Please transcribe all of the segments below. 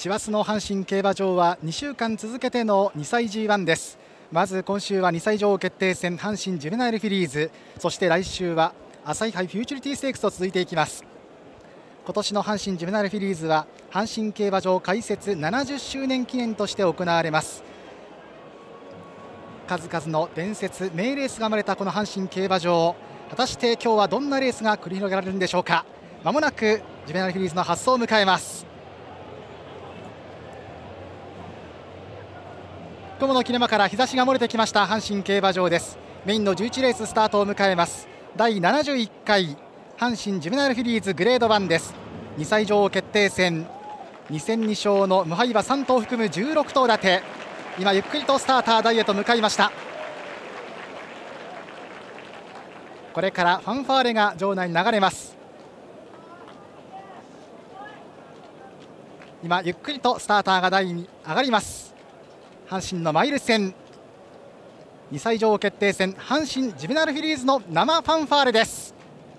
師走の阪神競馬場は2週間続けての2歳 G1 です。まず今週は2歳女王決定戦阪神ジュベナイルフィリーズ、そして来週は朝日杯フューチュリティステークスと続いていきます。今年の阪神ジュベナイルフィリーズは阪神競馬場開設70周年記念として行われます。数々の伝説名レースが生まれたこの阪神競馬場、果たして今日はどんなレースが繰り広げられるんでしょうか。まもなくジュベナイルフィリーズの発走を迎えます。雲の切れ間から日差しが漏れてきました阪神競馬場です。メインの11レーススタートを迎えます。第71回阪神ジュベナイルフィリーズグレード1です。2歳女王決定戦2戦2勝の無敗馬3頭含む16頭立て、今ゆっくりとスターター台へと向かいました。これからファンファーレが場内に流れます。今ゆっくりとスターターが台に上がります。阪神のマイル戦2歳女王決定戦阪神ジュベナイルフィリーズの生ファンファーレです。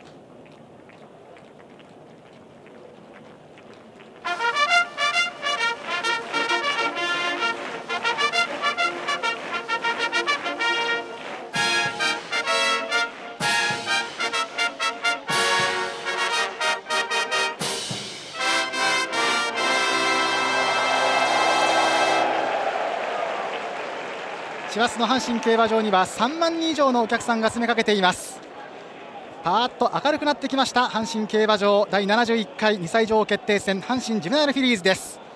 師走の阪神競馬場には3万人以上のお客さんが詰めかけています。パーッと明るくなってきました阪神競馬場第71回2歳女王決定戦阪神ジュベナイルフィリーズです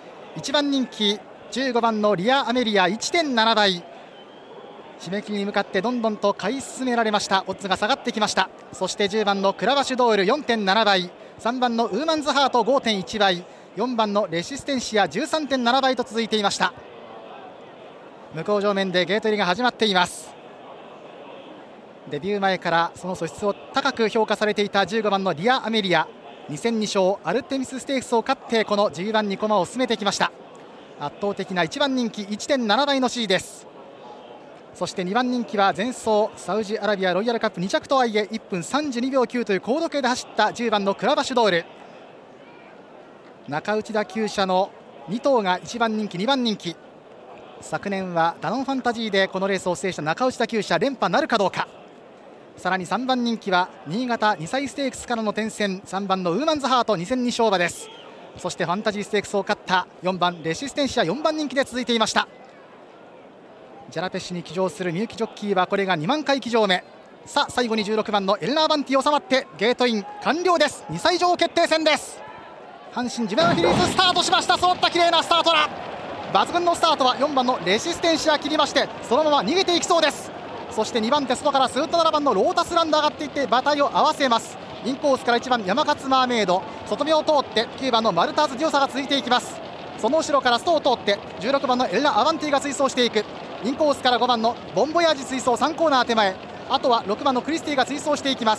。1番人気15番のリアアメリア 1.7 倍、締め切りに向かってどんどんと買い進められました。オッズが下がってきました。そして10番のクラバシュドール 4.7 倍、3番のウーマンズハート 5.1 倍、4番のレシステンシア 13.7 倍と続いていました。向こう上面でゲート入りが始まっています。デビュー前からその素質を高く評価されていた15番のリアアメリア、2戦2勝アルテミスステークスを勝ってこの G1 に駒を進めてきました。圧倒的な1番人気 1.7 倍の支持です。そして2番人気は前走サウジアラビアロイヤルカップ2着とはいえ1分32秒9という高度計で走った10番のクラバシュドール、中内田厩舎の2頭が1番人気2番人気、昨年はダノンファンタジーでこのレースを制した中内田厩舎連覇なるかどうか。さらに3番人気は新潟2歳ステークスからの転戦3番のウーマンズハート2戦2勝馬です。そしてファンタジーステークスを勝った4番レシステンシア4番人気で続いていました。ジャラペッシュに騎乗するミユキジョッキーはこれが2万回騎乗目。さあ最後に16番のエルナーバンティ収まってゲートイン完了です。2歳女王決定戦です。阪神ジュベナイルフィリーズスタートしました。揃った綺麗なスタートだ。抜群のスタートは4番のレシステンシア切りましてそのまま逃げていきそうです。そして2番手外からスーッと7番のロータスランド上がっていって馬体を合わせます。インコースから1番山勝マーメイド、外目を通って9番のマルターズディオサが続いていきます。その後ろからストを通って16番のエルナ・アバンティが追走していく。インコースから5番のボンボヤージ追走3コーナー手前、あとは6番のクリスティが追走していきます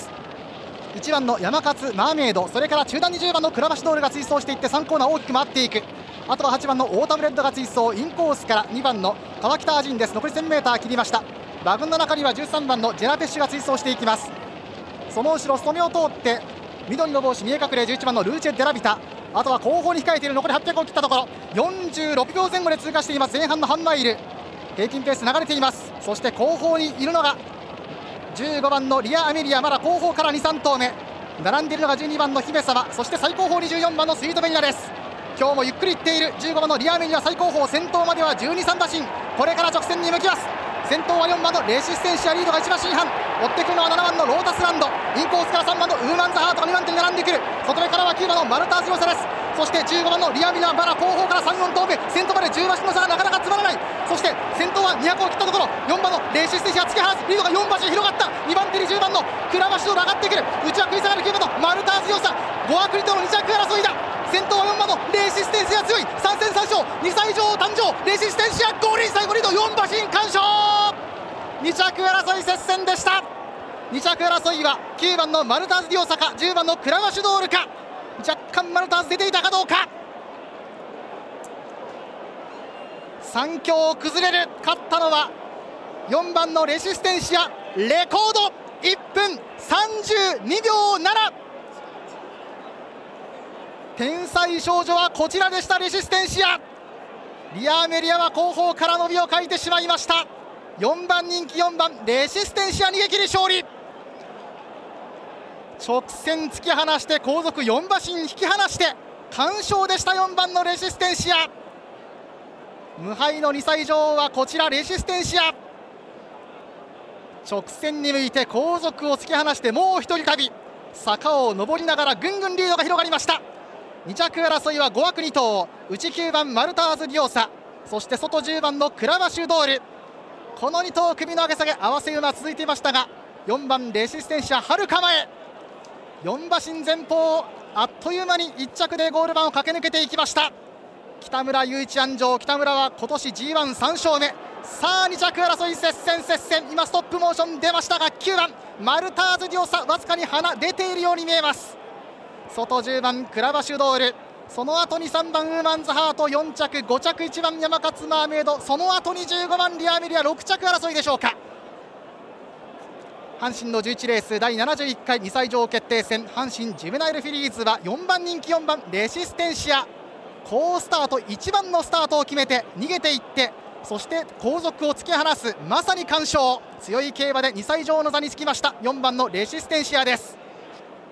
。1番の山勝マーメイド、それから中段20番のクラバシドールが追走していって3コーナー大きく回っていく。あとは8番のオータムレッドが追走、インコースから2番の川北アジンです。残り 1000m 切りました。馬群の中には13番のジェラペッシュが追走していきます。その後ろ外目を通って緑の帽子見え隠れ11番のルーチェ・デラビタ、あとは後方に控えている残り800を切ったところ46秒前後で通過しています。前半の半マイル平均ペース流れています。そして後方にいるのが15番のリアアメリア、まだ後方から 2,3 頭目並んでいるのが12番の姫様、そして最後方24番のスイートベニアです。今日もゆっくりいっている15番のリアアメリア最後方、先頭までは12、3馬身、これから直線に向きます。先頭は4番のレシステンシアリードが1馬身半、追ってくるのは7番のロータスランド、インコースから3番のウーマンズハートが2番手に並んでくる。外目からは9番のマルターズロサです。そして15番のリアミラー、まだ後方から3、4頭目、先頭まで10馬身の差がなかなか詰まらない。そして先頭は200を切ったところ4番のレシステンシア突き放す、リードが4馬身広がった。2番手に10番のクラバシドール上がってくる。内は食い下がる9番のマルターズロサ、5枠リとの2着争いだ。先頭は4番のレシステンシア強い、3戦3勝2歳女王誕生、レシステンシアゴールイン最後リード4馬身完勝。2着争い接戦でした。2着争いは9番のマルターズディオサか10番のクラバシュドールか、若干マルターズ出ていたかどうか。3強崩れる。勝ったのは4番のレシステンシア、レコード1分32秒7、 天才少女はこちらでした。レシステンシア、リア・メリアは後方から伸びを欠いてしまいました。4番人気4番レシステンシア逃げ切り勝利。直線突き放して後続4馬身引き離して完勝でした。4番のレシステンシア、無敗の2歳女王はこちらレシステンシア。直線に向いて後続を突き放してもう一人旅、坂を上りながらぐんぐんリードが広がりました。2着争いは5枠2頭、内9番マルターズ・リオサ、そして外10番のクラバシュドール、この2頭首の上げ下げ合わせ馬続いていましたが、4番レシステンシアはるか前、4馬身前方あっという間に1着でゴール板を駆け抜けていきました。北村雄一安城、北村は今年 G13 勝目。さあ2着争い接戦接戦、今ストップモーション出ましたが9番マルターズ・ディオサわずかに鼻出ているように見えます。外10番クラバシュドール、その後に3番ウーマンズハート、4着5着1番山勝マーメイド、その後に15番リアメリア、6着争いでしょうか。阪神の11レース第71回2歳女王決定戦、阪神ジュベナイルフィリーズは4番人気4番レシステンシア、好スタート1番のスタートを決めて逃げていって、そして後続を突き放すまさに完勝、強い競馬で2歳女王の座につきました4番のレシステンシアです。